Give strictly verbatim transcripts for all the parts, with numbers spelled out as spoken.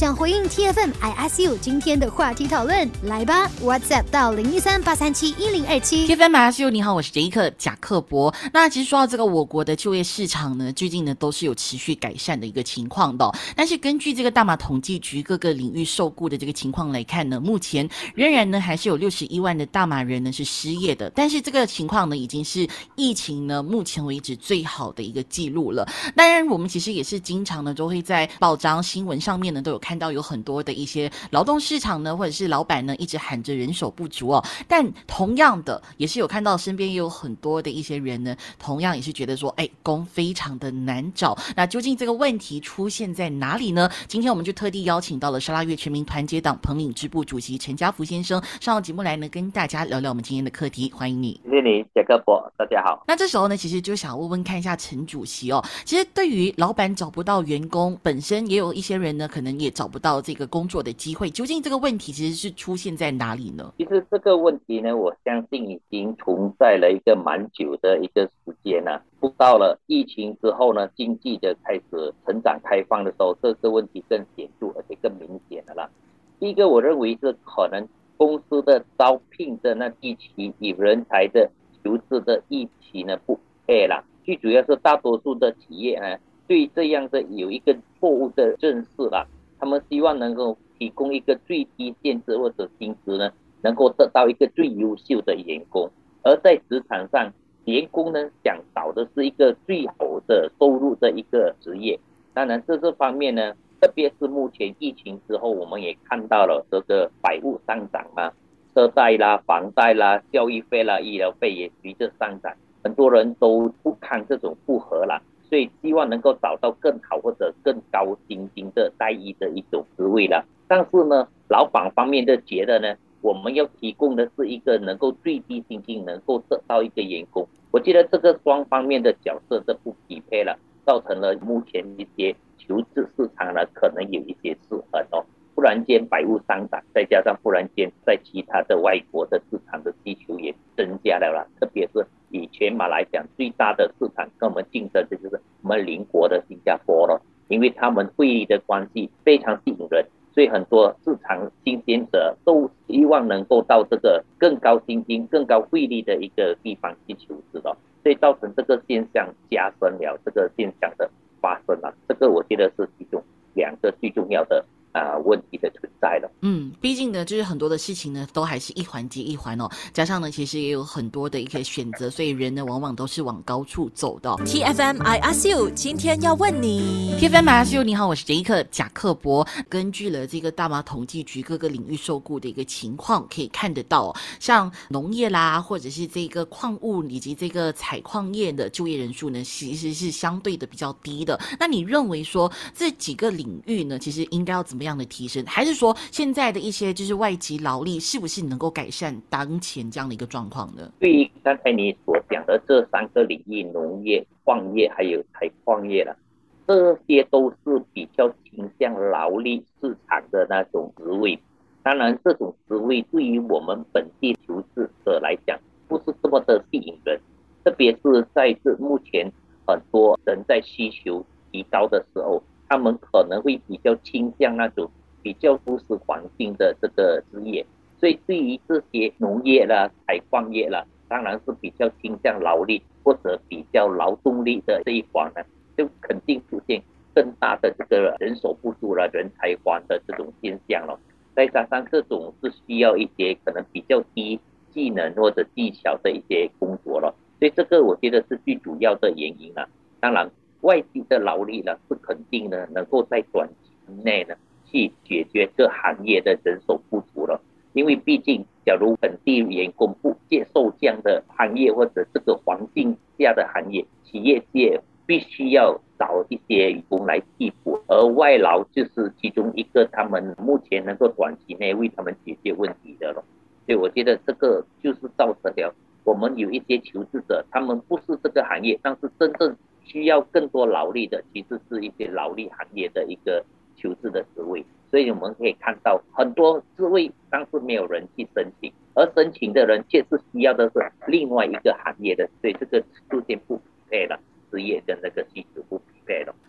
想回应 T F M I ask you 今天的话题讨论，来吧 ，WhatsApp 到零一三八三七一零二七。 T F M I ask you， 你好，我是杰克贾克伯。那其实说到这个我国的就业市场呢，最近呢都是有持续改善的一个情况的、哦。但是根据这个大马统计局各个领域受雇的这个情况来看呢，目前仍然呢还是有六十一万的大马人呢是失业的。但是这个情况呢，已经是疫情呢目前为止最好的一个记录了。当然，我们其实也是经常呢都会在报章新闻上面呢都有看到有很多的一些劳动市场呢，或者是老板呢一直喊着人手不足哦。但同样的，也是有看到身边也有很多的一些人呢，同样也是觉得说，哎，工非常的难找。那究竟这个问题出现在哪里呢？今天我们就特地邀请到了沙拉越全民团结党彭岭支部主席陈家福先生上到节目来呢，跟大家聊聊我们今天的课题。欢迎你。 谢谢你，杰克伯，大家好。 那这时候呢，其实就想问问看一下陈主席哦，其实对于老板找不到员工，本身也有一些人呢，可能也找不到这个工作的机会，究竟这个问题其实是出现在哪里呢？ 其实这个问题呢，我相信已经存在了一个蛮久的一个时间了。到了疫情之后呢，经济的开始成长开放的时候，这个问题更显著而且更明显的啦。第一个，我认为是可能公司的招聘的那预期与人才的求职的预期呢不配了。最主要是大多数的企业呢，对这样的有一个错误的认识啦，他们希望能够提供一个最低限制或者薪资呢，能够得到一个最优秀的员工。而在职场上，员工呢想找的是一个最好的收入的一个职业。当然在这方面呢，特别是目前疫情之后，我们也看到了这个百物上涨嘛，车贷啦、房贷啦、教育费啦、医疗费也随着上涨，很多人都不堪这种负荷啦，所以希望能够找到更好或者更高薪金的待遇的一种职位啦。但是呢，老板方面的觉得呢，我们要提供的是一个能够最低薪金能够得到一个员工。我觉得这个双方面的角色都不匹配了，造成了目前一些求职市场呢可能有一些失衡哦。忽然间百物上涨，再加上忽然间在其他的外国的市场的需求也增加了啦，特别是以全马来讲，最大的市场跟我们竞争的就是我们邻国的新加坡了，因为他们汇率的关系非常吸引人，所以很多市场新鲜者都希望能够到这个更高薪金、更高汇率的一个地方去求职的，所以造成这个现象加深了这个现象的发生了。这个我觉得是其中两个最重要的啊、呃，问题的存在了。 嗯，毕竟呢，就是很多的事情呢，都还是一环接一环哦。加上呢，其实也有很多的一个选择，所以人呢，往往都是往高处走的、哦。 T F M I ask you， 今天要问你。 T F M I ask you， 你好，我是杰克贾克伯。根据了这个大马统计局各个领域受雇的一个情况，可以看得到、哦，像农业啦，或者是这个矿物以及这个采矿业的就业人数呢，其实是相对的比较低的。那你认为说这几个领域呢，其实应该要怎么样的提升？还是说现在的一些就是外籍劳力是不是能够改善当前这样的一个状况呢？ 对于刚才你所讲的这三个领域，农业、矿业还有采矿业了，这些都是比较倾向劳力市场的那种职位。当然这种职位对于我们本地求职者来讲不是这么的吸引人，特别是在这目前很多人在需求提高的时候，他们可能会比较倾向那种比较舒适环境的这个职业。所以对于这些农业啦、采矿业啦，当然是比较倾向劳力或者比较劳动力的这一环呢，就肯定出现更大的这个人手不足了、人才荒的这种现象了。再加上这种是需要一些可能比较低技能或者技巧的一些工作了，所以这个我觉得是最主要的原因了。当然外籍的劳力呢是肯定呢能够在短期内呢去解决这行业的人手不足了，因为毕竟假如本地员工不接受这样的行业或者这个环境下的行业，企业界必须要找一些员工来替补，而外劳就是其中一个他们目前能够短期内为他们解决问题的了。所以我觉得这个就是造成了我们有一些求职者，他们不是这个行业，但是真正需要更多劳力的其实是一些劳力行业的一个求职的职位。所以我们可以看到很多职位但是没有人去申请，而申请的人却是需要的是另外一个行业的，所以这个出现不匹配了，职业跟那个需求不匹配了。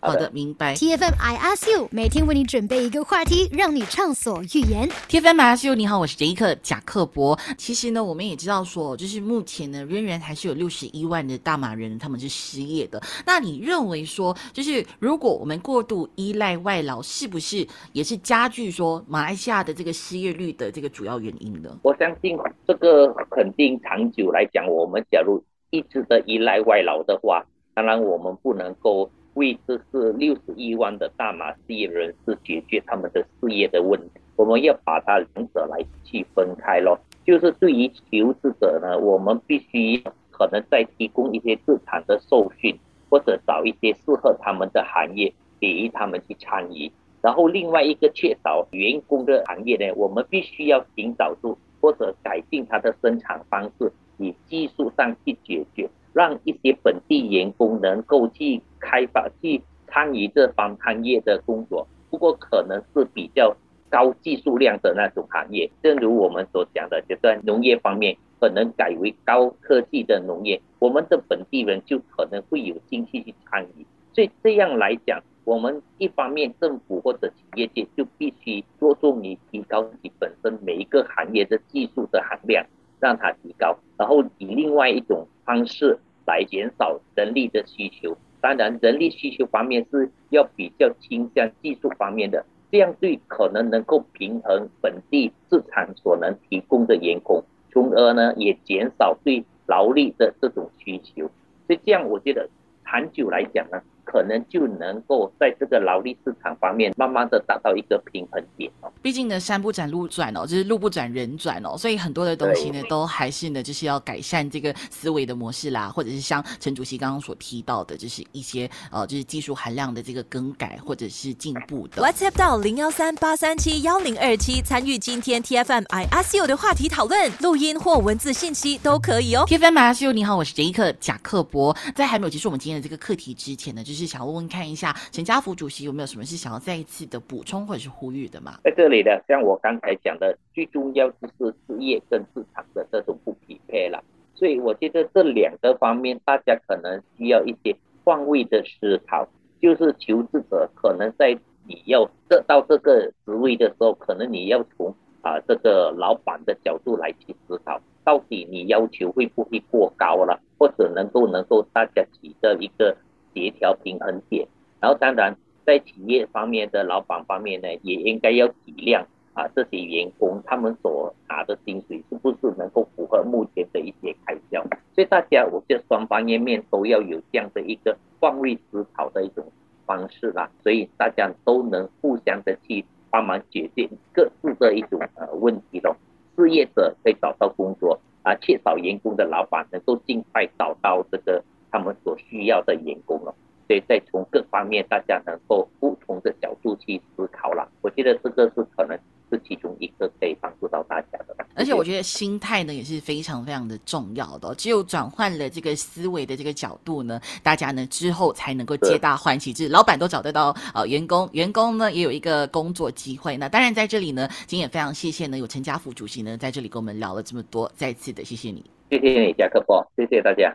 好的，明白。 T F M I Ask You 每天为你准备一个话题，让你畅所欲言。 T F M I Ask You， 你好，我是杰克贾克伯。其实呢，我们也知道说，就是目前呢，仍然还是有六十一万的大马人他们是失业的。那你认为说，就是如果我们过度依赖外劳，是不是也是加剧说马来西亚的这个失业率的这个主要原因呢？ 我相信这个肯定长久来讲，我们假如一直的依赖外劳的话，当然我们不能够为这是六十一万的大马失业人士解决他们的失业的问题，我们要把它两者来去分开咯。就是对于求职者呢，我们必须可能再提供一些市场的受训，或者找一些适合他们的行业给予他们去参与。然后另外一个缺少员工的行业呢，我们必须要寻找出或者改进它的生产方式，以技术上去解决，让一些本地员工能够去开发、去参与这方行业的工作。不过可能是比较高技术量的那种行业，正如我们所讲的，就在农业方面可能改为高科技的农业，我们的本地人就可能会有兴趣去参与。所以这样来讲，我们一方面政府或者企业界就必须着重于提高自己本身每一个行业的技术的含量，让它提高，然后以另外一种方式来减少人力的需求。当然人力需求方面是要比较倾向技术方面的，这样对可能能够平衡本地市场所能提供的员工，从而呢也减少对劳力的这种需求。所以这样我觉得长久来讲呢，可能就能够在这个劳力市场方面慢慢的达到一个平衡点哦。 毕竟呢，山不转路转哦，就是路不转人转哦，所以很多的东西呢，都还是呢，就是要改善这个思维的模式啦，或者是像陈主席刚刚所提到的，就是一些呃，就是技术含量的这个更改或者是进步的。 WhatsApp 到零幺三八三七幺零二七参与今天 T F M I Ask You 的话题讨论，录音或文字信息都可以哦。 T F M I Ask You， 你好，我是杰克贾克伯。在还没有结束我们今天的这个课题之前呢，就是想要问问看一下陈家福主席有没有什么是想要再一次的补充或者是呼吁的吗？ 在这里呢，像我刚才讲的，最重要就是事业跟市场的这种不匹配了。所以我觉得这两个方面，大家可能需要一些换位的思考。就是求职者可能在你要得到这个职位的时候，可能你要从啊这个老板的角度来去思考，到底你要求会不会过高了，或者能够能够大家取得一个协调平衡点。然后当然在企业方面的老板方面呢，也应该要体谅啊这些员工他们所拿的薪水是不是能够符合目前的一些开销。所以大家我觉得双方面都要有这样的一个换位思考的一种方式啦，所以大家都能互相的去帮忙解决各自的一种呃问题咯。事业者可以找到工作啊，缺少员工的老板能够尽快找到这个他们所需要的员工咯。所以在从各方面大家能够不同的角度去思考啦，我觉得这个是可能是其中一个可以帮助到大家的。 而且我觉得心态呢也是非常非常的重要的、哦，只有转换了这个思维的这个角度呢，大家呢之后才能够皆大欢喜，就是老板都找得到呃员工，员工呢也有一个工作机会。那当然在这里呢，今天也非常谢谢呢有陈家福主席呢在这里跟我们聊了这么多，再次的谢谢你， 谢谢你贾克伯，谢谢大家。